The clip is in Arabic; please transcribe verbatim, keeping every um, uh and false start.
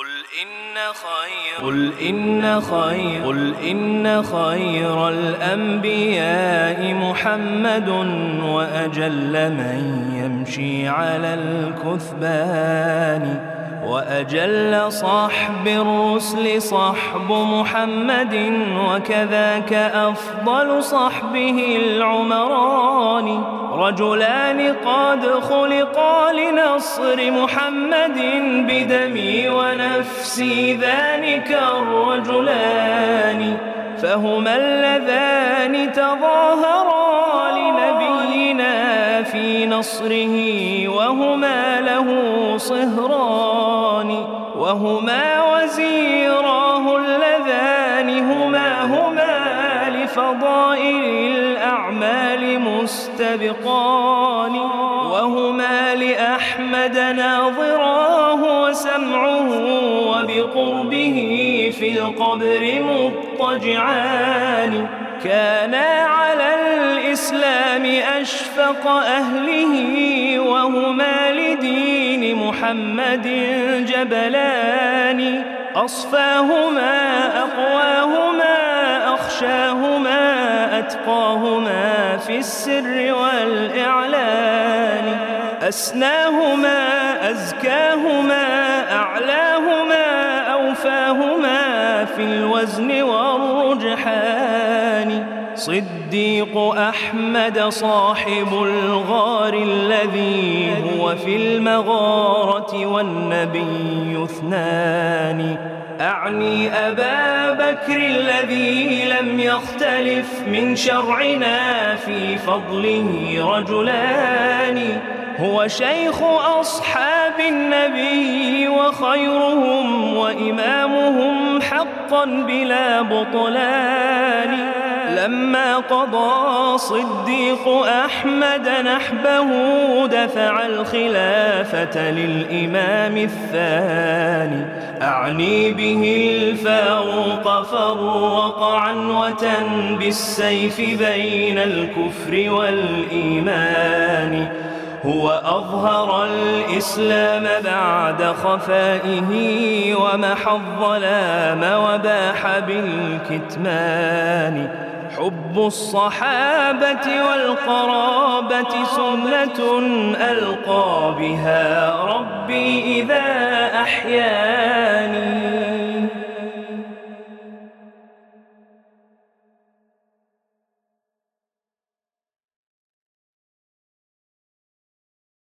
قل إن خير قل إن خير قل إن خير الأنبياء محمد وأجل من يمشي على الكثبان وأجل صحب الرسل صحب محمد وكذاك أفضل صحبه العمران رجلان قد خلقا لنصر محمد بدمي ونفسي ذلك الرجلان فهما اللذان تظاهرا لنبينا في نصره وهما له صهران وهما وزيراه اللذان هما هما لفضائل الأعمال مستبقان وهما لأحمد ناظراه وسمعه وبقربه في القبر مضطجعان كانا على الإسلام أشفق أهله وهما لدين محمد جبلان أصفاهما أقواهما أخشاهما أتقاهما في السر والإعلان أسناهما أزكاهما أعلاهما أوفاهما في الوزن والرجحان صديق أحمد صاحب الغار الذي هو في المغارة والنبي اثنان أعني أبا بكر الذي لم يختلف من شرعنا في فضله رجلان هو شيخ أصحاب النبي وخيرهم وإمامهم حقا بلا بطلان لما قضى صديق أحمد نحبه دفع الخلافة للإمام الثاني أعني به الفاروق فرق عنوة بالسيف بين الكفر والإيمان هو أظهر الإسلام بعد خفائه ومحى الظلام وباح بالكتمان حب الصحابة والقرابة سنة ألقى بها ربي إذا أحياني